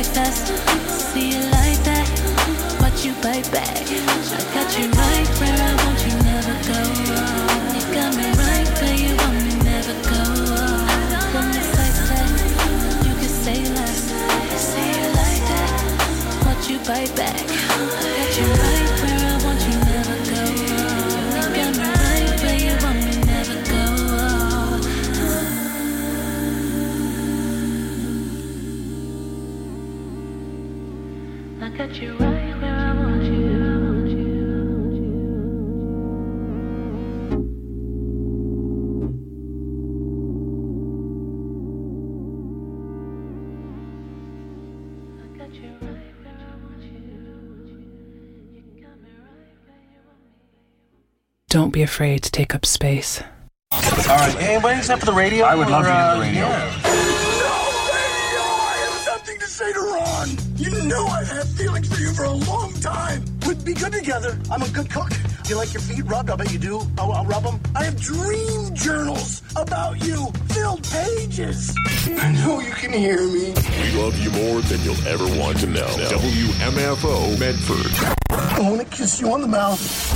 fast. See you like that, watch you bite back. I got you right where I want you, never go wrong. You got me right where you want me, never go wrong. From the sight that you can say less. See you like that, watch you bite back. I got you right where I want you, never go wrong. You got me right where you want me, never go wrong. I got you right where I want you. I got you right where I want you. You got me right where you want me. Don't be afraid to take up space. All right, anybody except for the radio? I would love to hear the radio. Yeah. To say to Ron, you know I've had feelings for you for a long time. We'd be good together. I'm a good cook. Do you like your feet rubbed? I bet you do. I'll rub them. I have dream journals about you, filled pages. I know you can hear me. We love you more than you'll ever want to know. WMFO Medford. I want to kiss you on the mouth.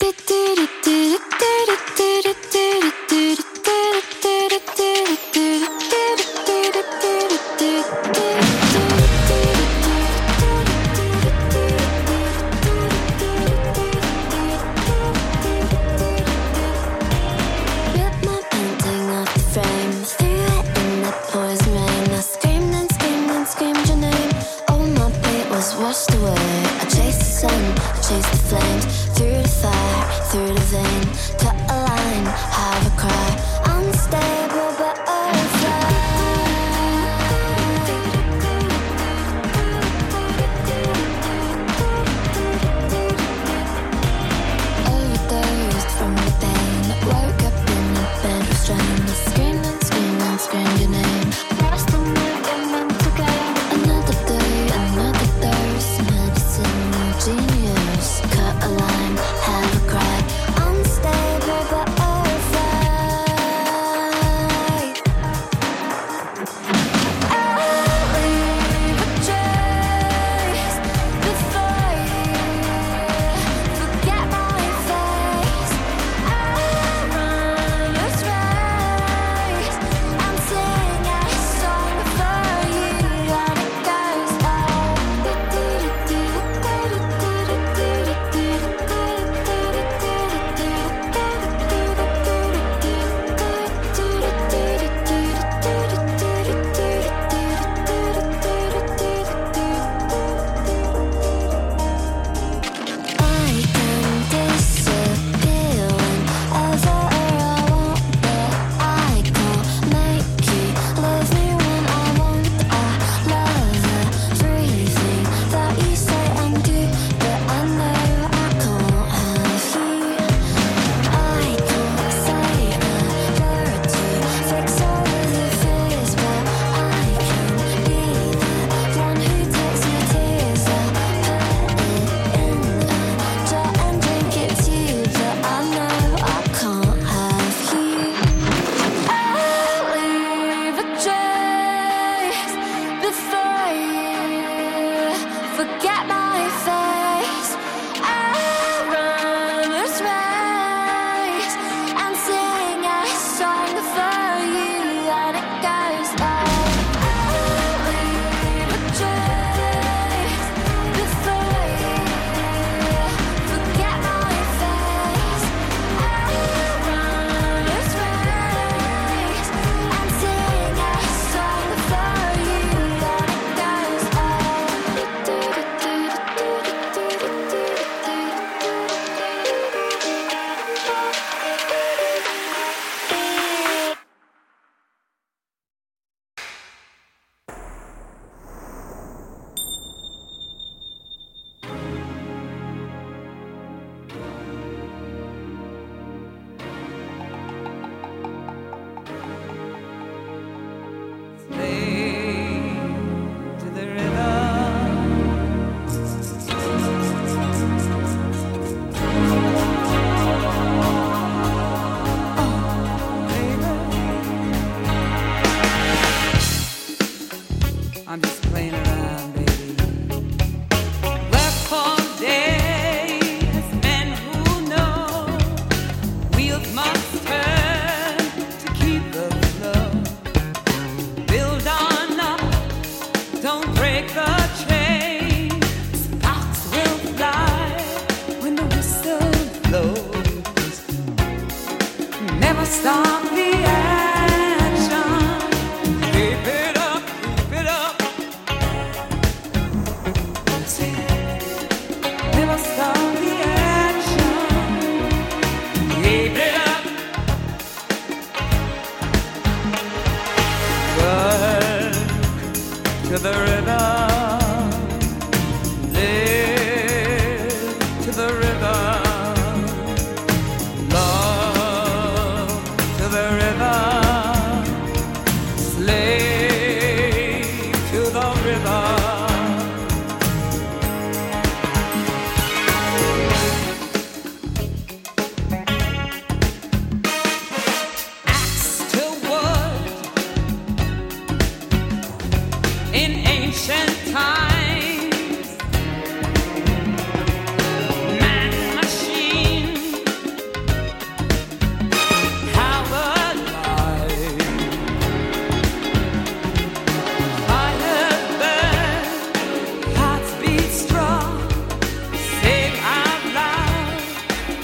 to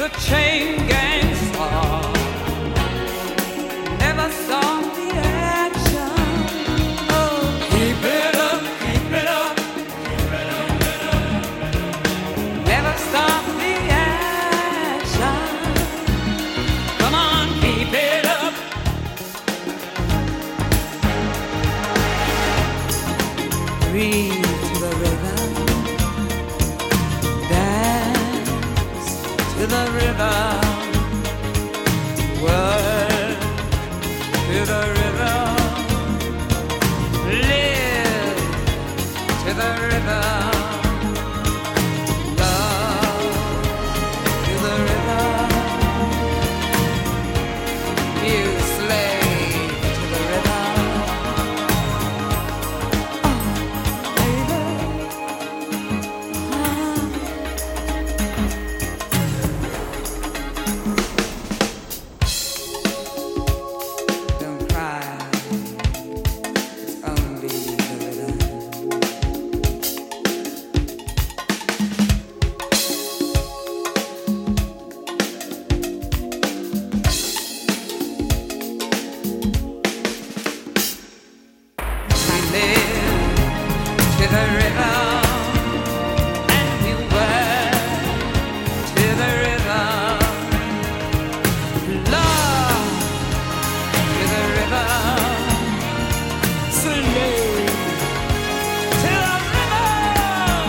the chain gang star. Never saw the action. Oh, keep it up, keep it up, keep it up, keep it up. Never stop the action. Come on, keep it up. Breathe to the rhythm. Dance to the rhythm. Work to the rhythm. Live to the rhythm. Love to the rhythm. You slave to the rhythm. Oh, baby. Don't cry. It's only the rhythm. We live to the rhythm, and we work to the rhythm. Love to the rhythm, slave to the rhythm.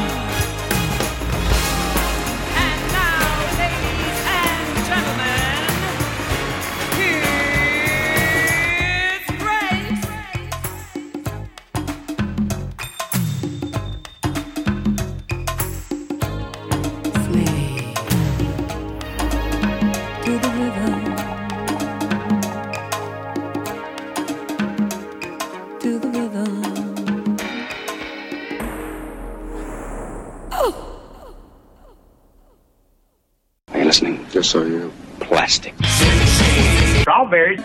And now, ladies and gentlemen, here's Grace. Slave to the rhythm, to the rhythm. Are you listening? Yes, I am. Plastic. Strawberries.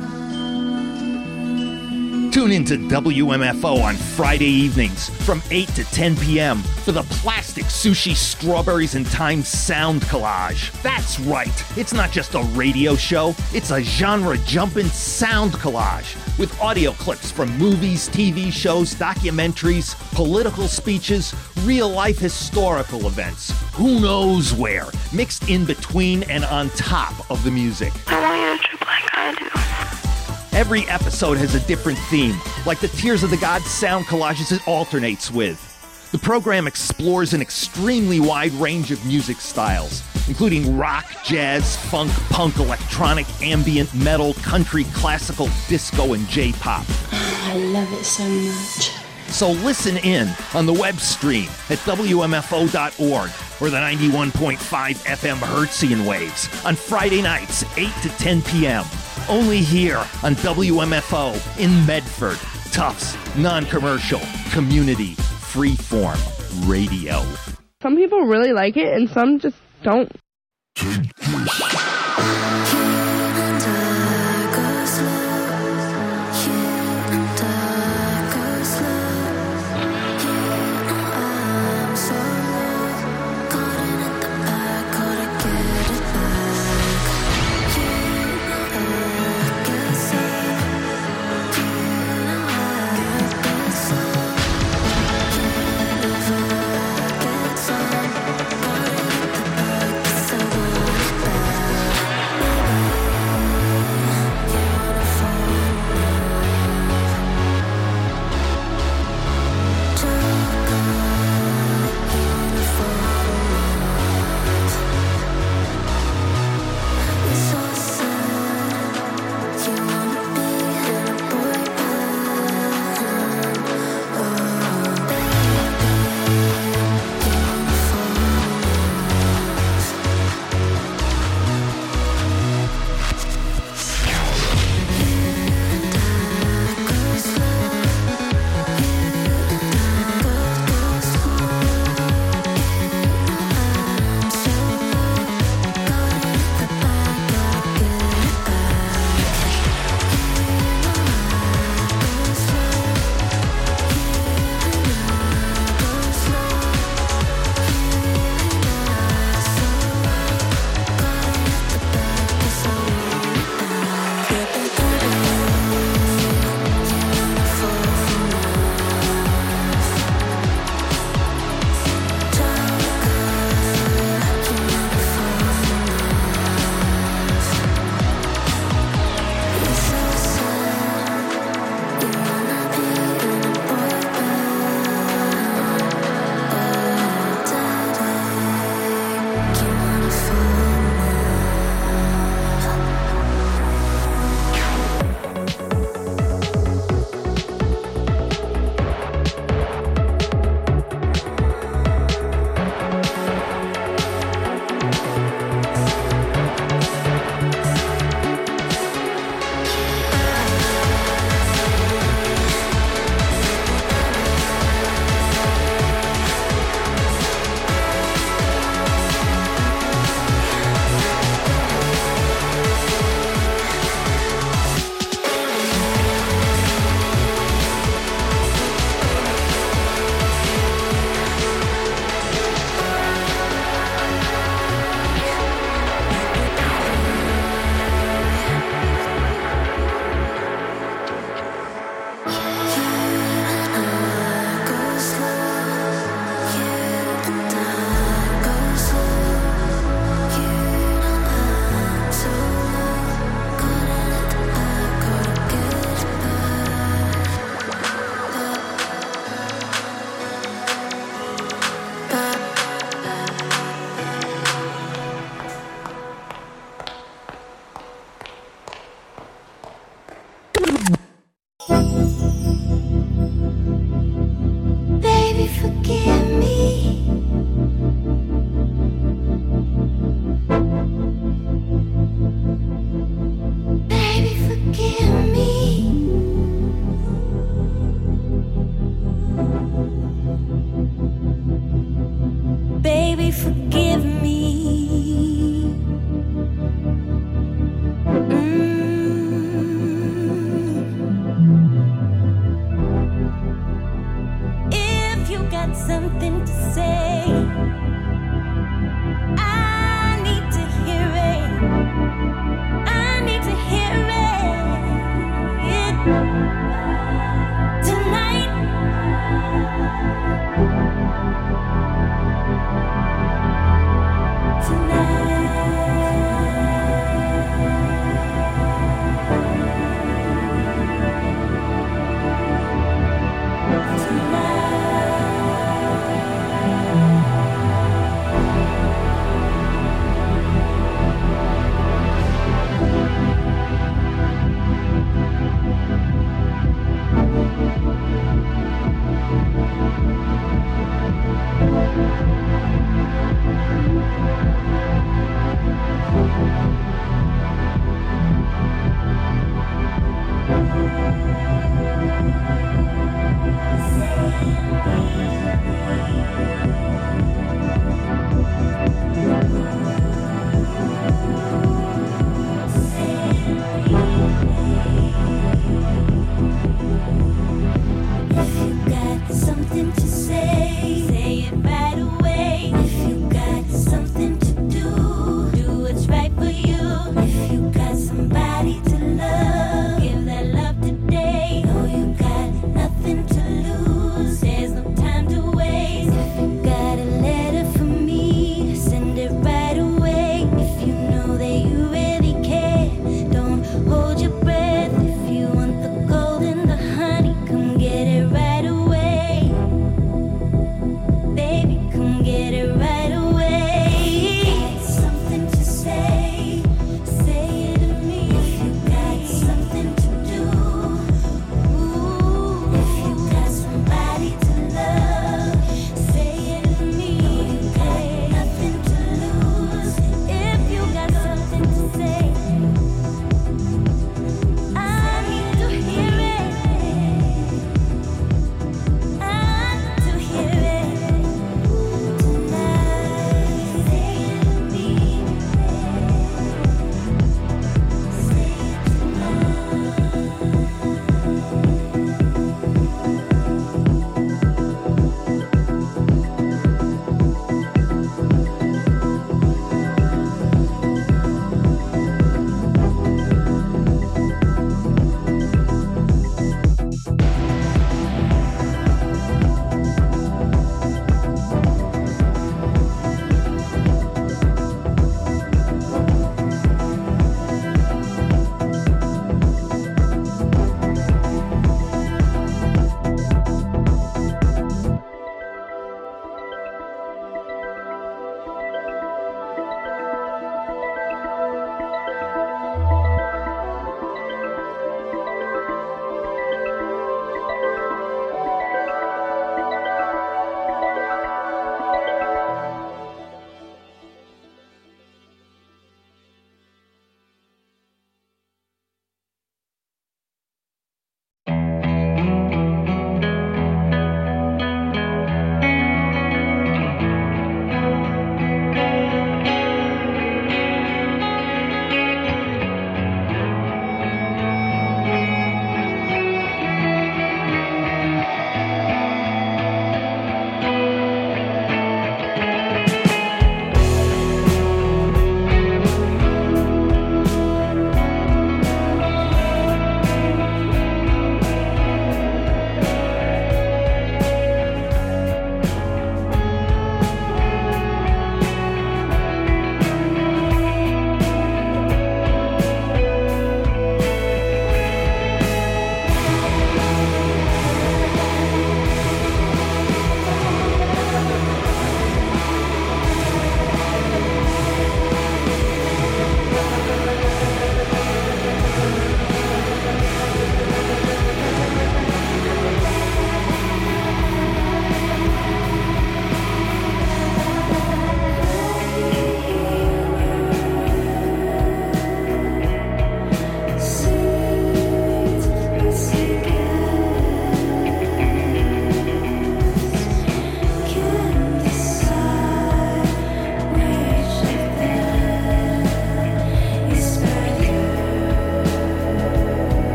Tune into WMFO on Friday evenings from 8 to 10 p.m. for the Plastic Sushi Strawberries and Time Sound Collage. That's right, it's not just a radio show, it's a genre-jumping sound collage with audio clips from movies, TV shows, documentaries, political speeches, real-life historical events, who knows where, mixed in between and on top of the music. I want you to trip like I do. Every episode has a different theme, like the Tears of the Gods sound collages it alternates with. The program explores an extremely wide range of music styles, including rock, jazz, funk, punk, electronic, ambient, metal, country, classical, disco, and J-pop. I love it so much. So listen in on the web stream at WMFO.org or the 91.5 FM Hertzian waves on Friday nights, 8 to 10 p.m. Only here on WMFO in Medford. Tufts, non-commercial, community, freeform radio. Some people really like it and some just don't. Baby, forgive me. Baby, forgive me. Baby, forgive me.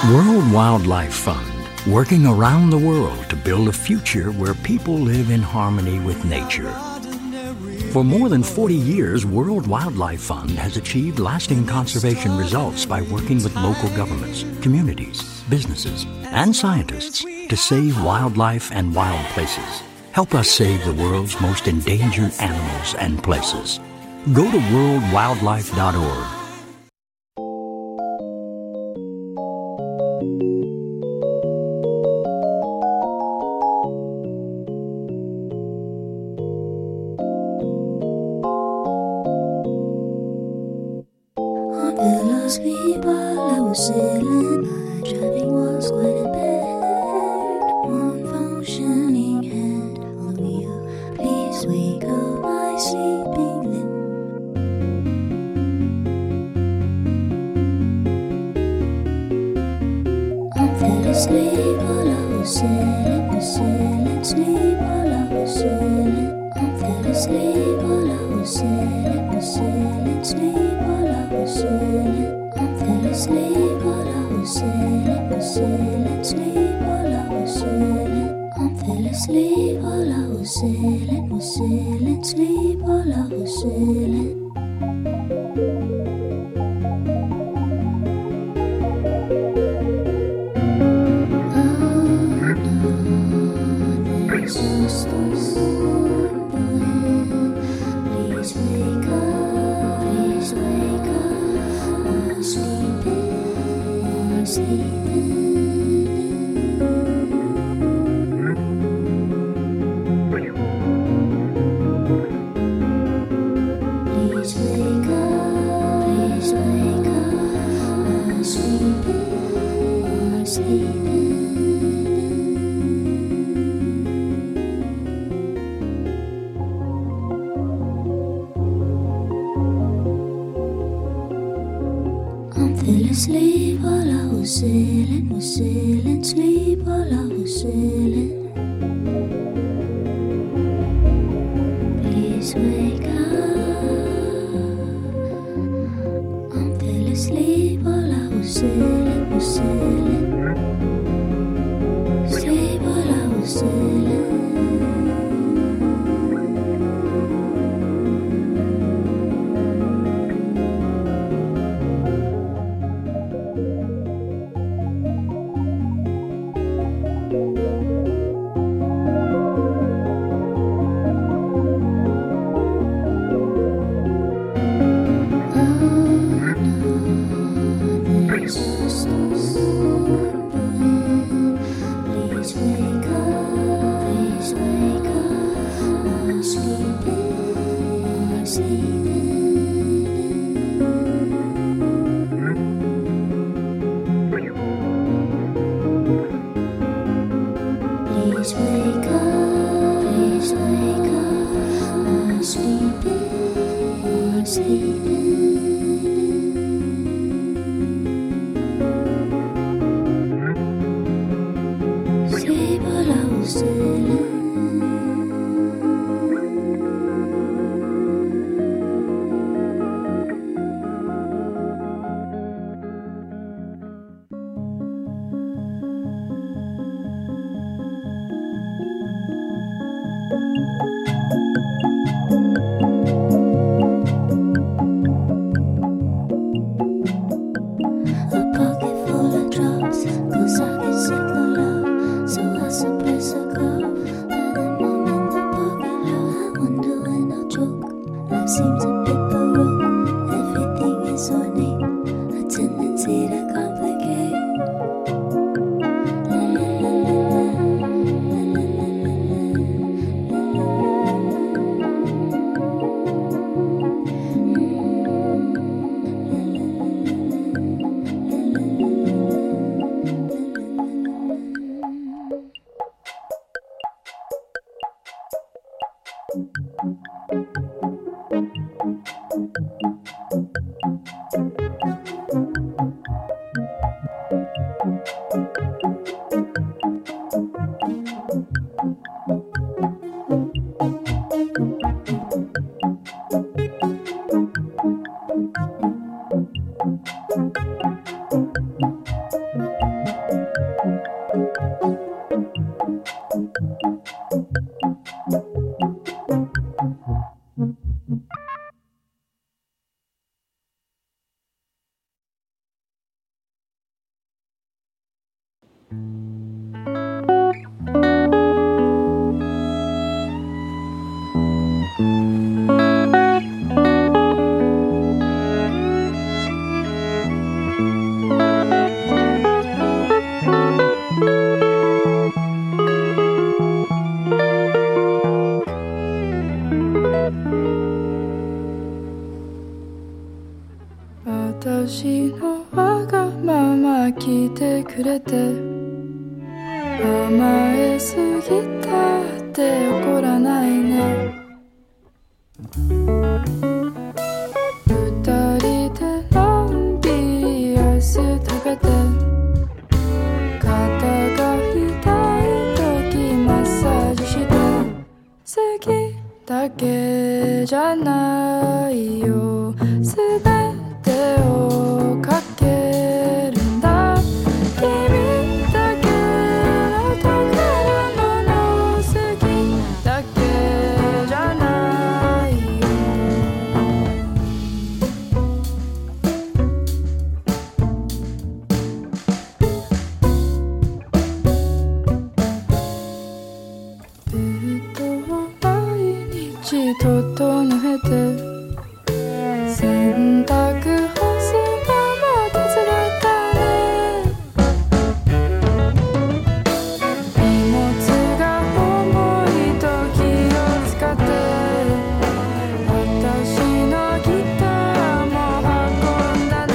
World Wildlife Fund, working around the world to build a future where people live in harmony with nature. For more than 40 years, World Wildlife Fund has achieved lasting conservation results by working with local governments, communities, businesses, and scientists to save wildlife and wild places. Help us save the world's most endangered animals and places. Go to worldwildlife.org. Sleep while I was sailing, sleep while I was sailing. Please wake up. I'm still asleep while I was sailing, sleep while I was sailing. 私のわがまま聞いてくれて、甘えすぎたって怒らないね。二人でのんびりアイス食べて、肩が痛い時マッサージして、好きだけじゃないよ、すべてをかけるんだ。君だけの宝物、好きだけじゃないよ。ベッドを毎日整えて、洗濯干すのも手伝ったね。荷物が重いと気を使って、私のギターも運んだね。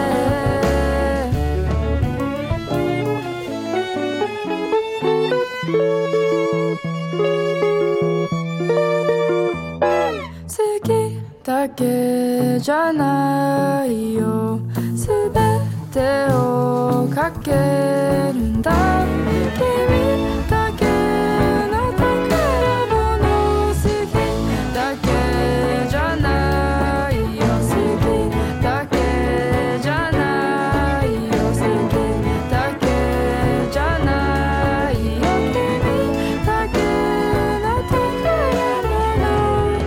好きだけじゃないよ、すべてをかけるんだ。君だけの宝物、好きだけじゃないよ、好きだけじゃないよ、好きだけじゃないよ、君だけの宝物、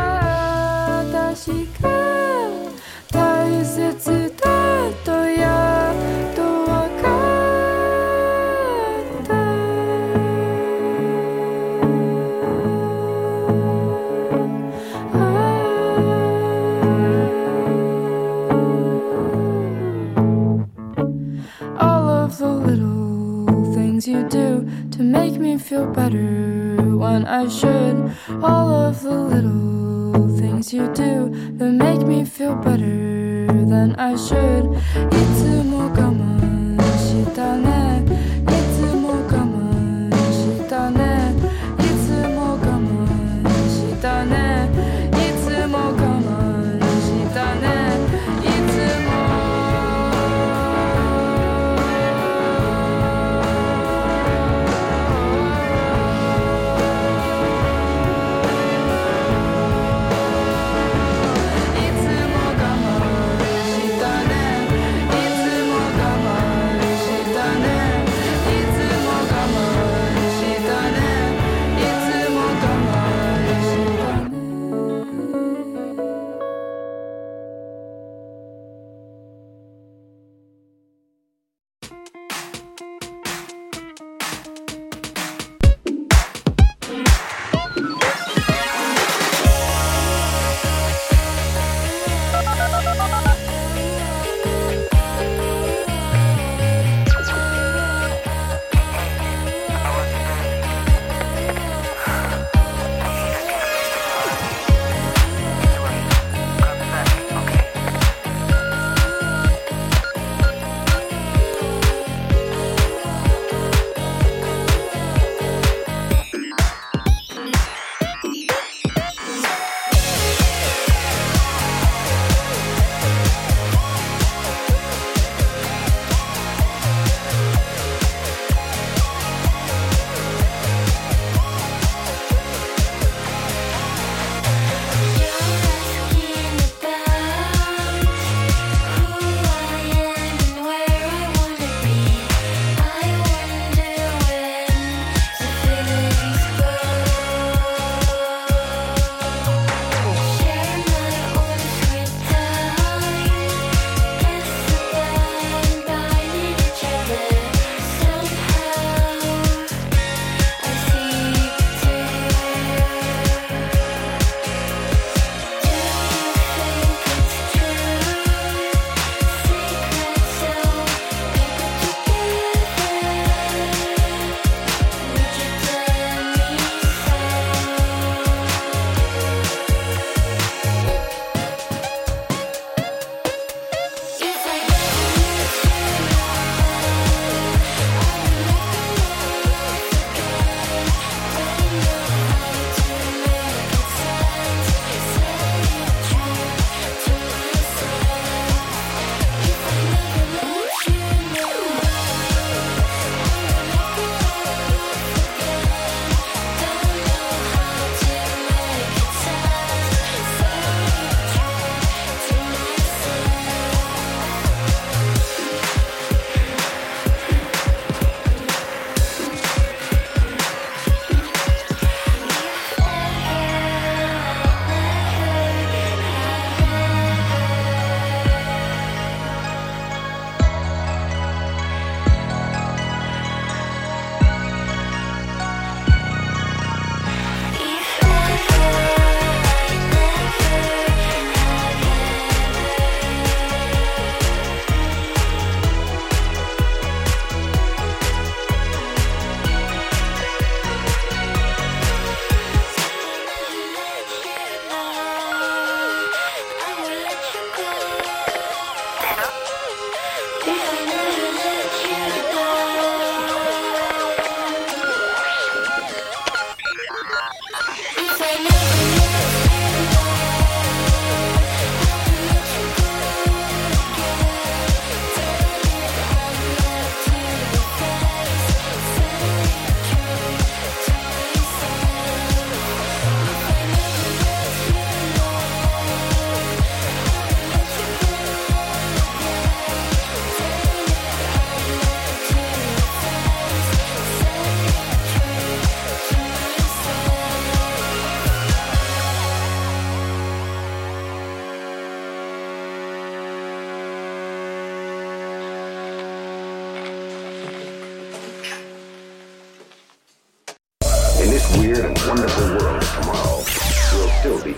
私が大切だとやっとわかった。All of the little things you do to make me feel better when I should. All of the little things you do that make me feel better than I should. いつも我慢したね、いつも我慢したね、いつも我慢したね、いつも我慢したね、いつも「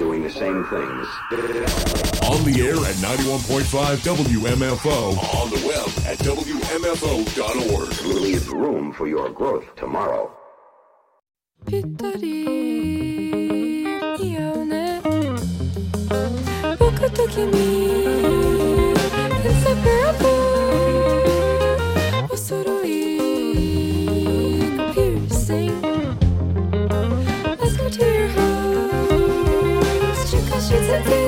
doing the same things. On the air at 91.5 WMFO. On the web at WMFO.org. Leave room for your growth tomorrow. ぴったり似合うね僕と君 Inseparable お揃いの Piercing Let's go to your house 近しづけ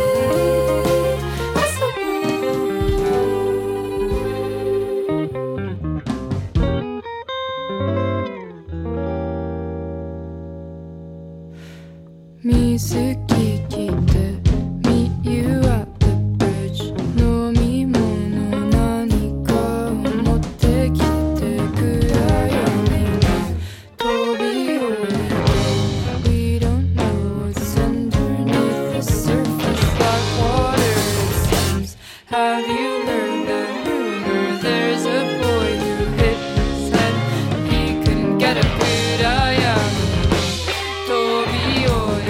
水着着て Meet you at the bridge 飲み物何かを持ってきて暗闇に飛び降りて We don't know what's underneath the surface like water it seems Have you learned that rumor there's a boy who hit his head He couldn't get up暗闇飛び降り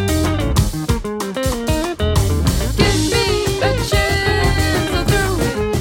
Give me a chance, I'll throw it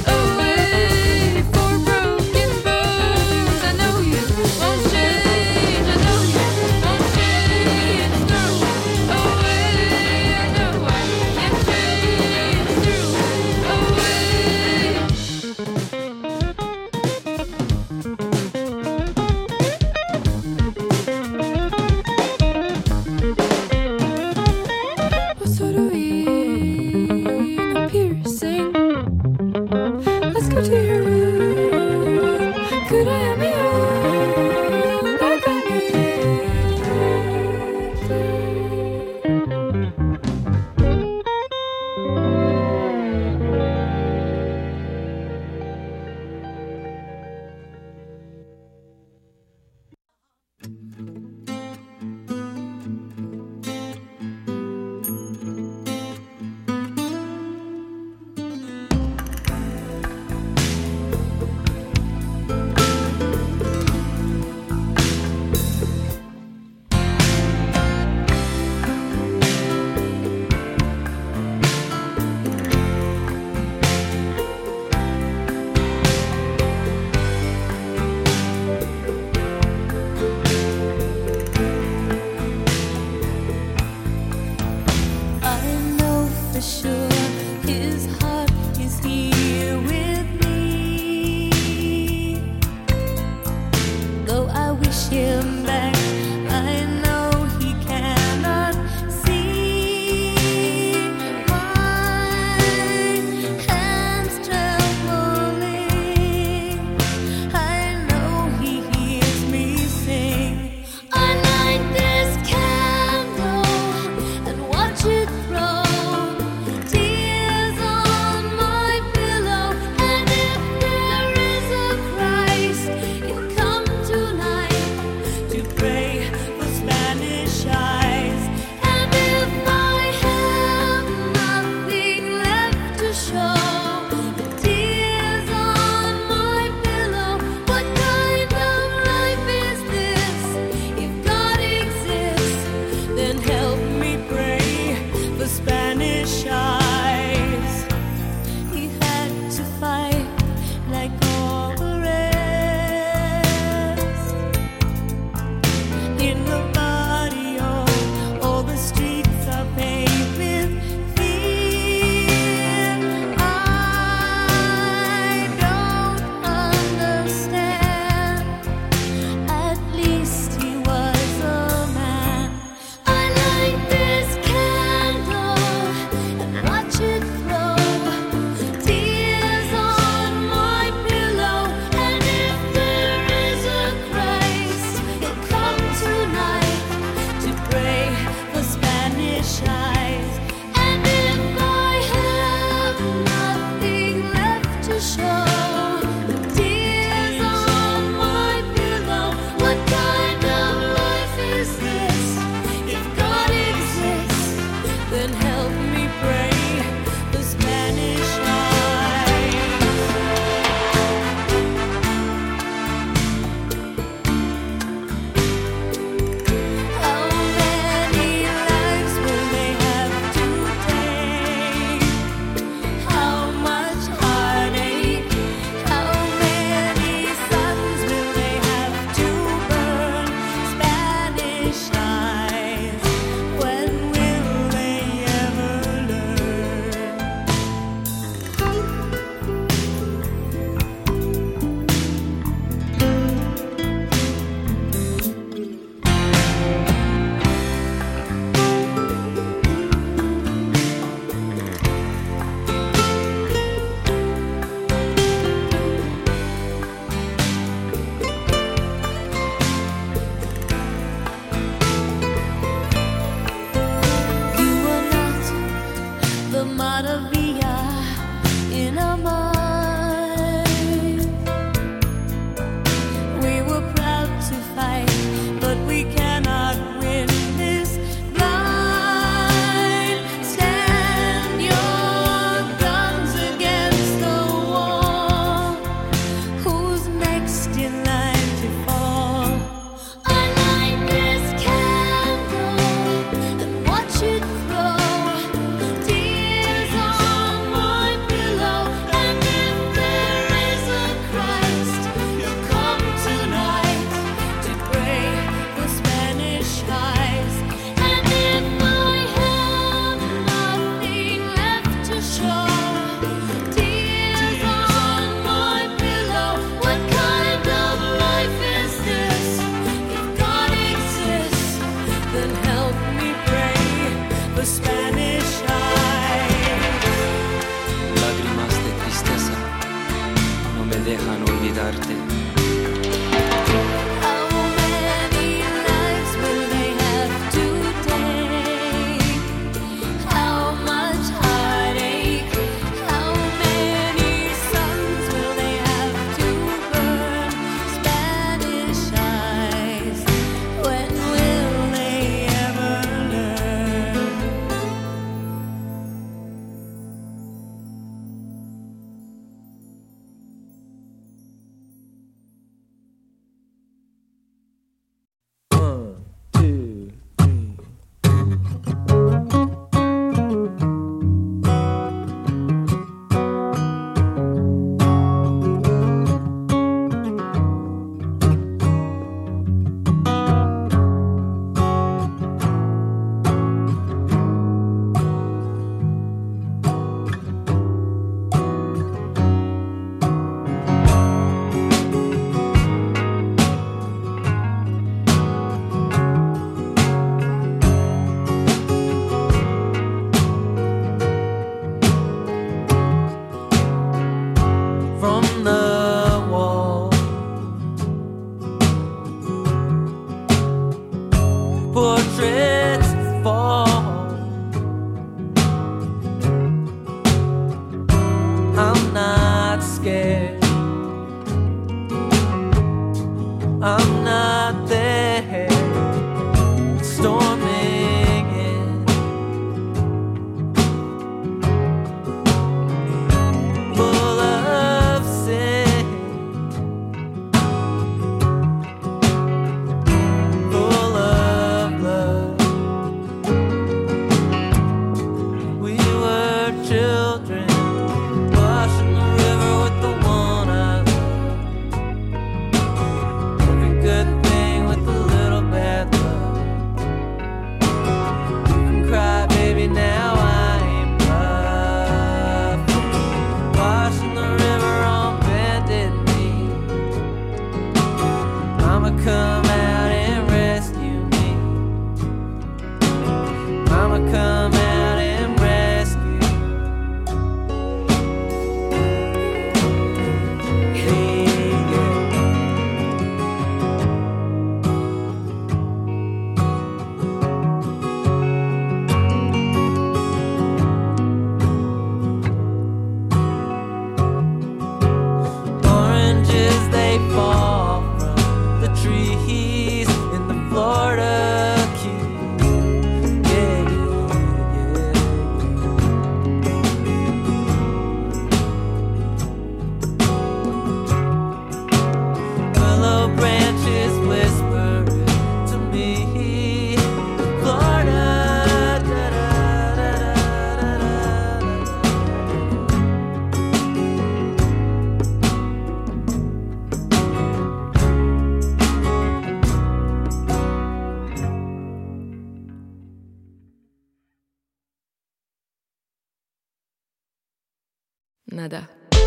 nada.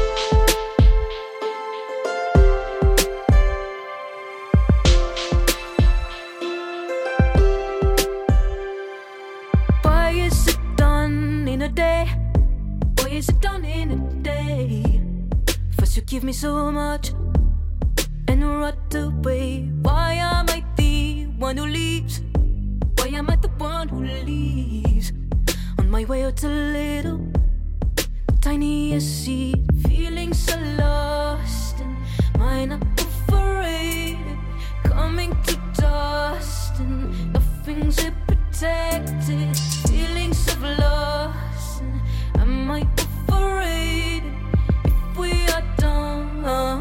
Why is it done in a day? Why is it done in a day? First you give me so much and right away. Why am I the one who leaves? Why am I the one who leaves? On my way out a little tiniest seed, feeling so lost and mine are overrated, coming to dust and nothing's protected, feelings of loss. Am I overrated if we are done?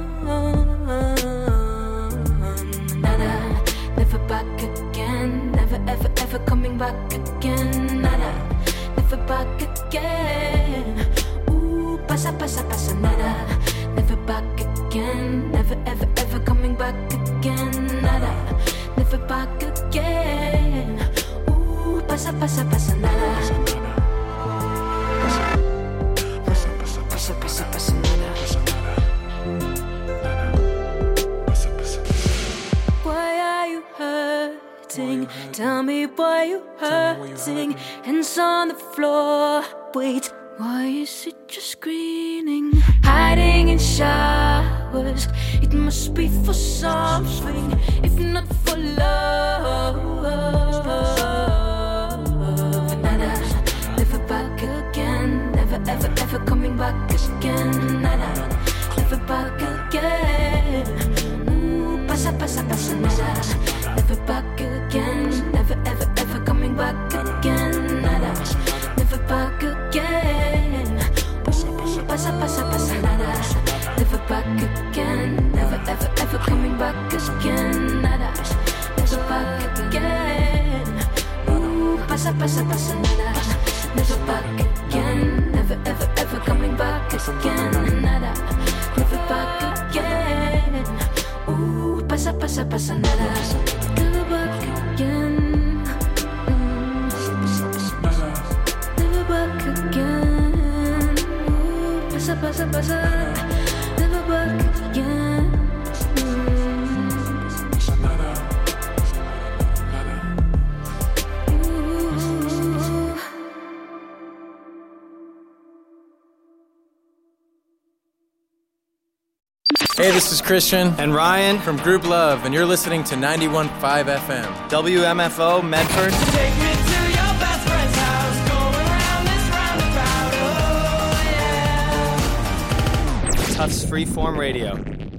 Nada, never back again, never ever ever coming back again. Nada, never back again. Ooh, pasa pasa pasa nada, never back again, never ever ever coming back again. Nada, never back again. Ooh, pasa pasa pasa nada. Pasa pasa pasa nada. Why are you hurting? Tell me why you hurting. Hands on the floor. Wait, why is it just screaming? Hiding in showers. It must be for something, if not for love. Nada, never back again, never ever ever coming back again. Nada, never back again. Ooh, pasa pasa pasa nada, never back again, never ever ever coming back again. Nada, never back again. Ooh, pasa pasa pasa nada, never back again, never ever ever coming back again. Nada, never back again. Ooh, pasa pasa pasa nada, never back again, never ever ever coming back again. Nada, never back again. Ooh, pasa pasa pasa nada, never back again. Never back again. Ooh, pasa pasa pasa, never back again. Hey, this is Christian and Ryan from Group Love, and you're listening to 91.5 FM. WMFO Medford. Take me to your best friend's house, go around this roundabout, oh yeah. Tufts Freeform Radio.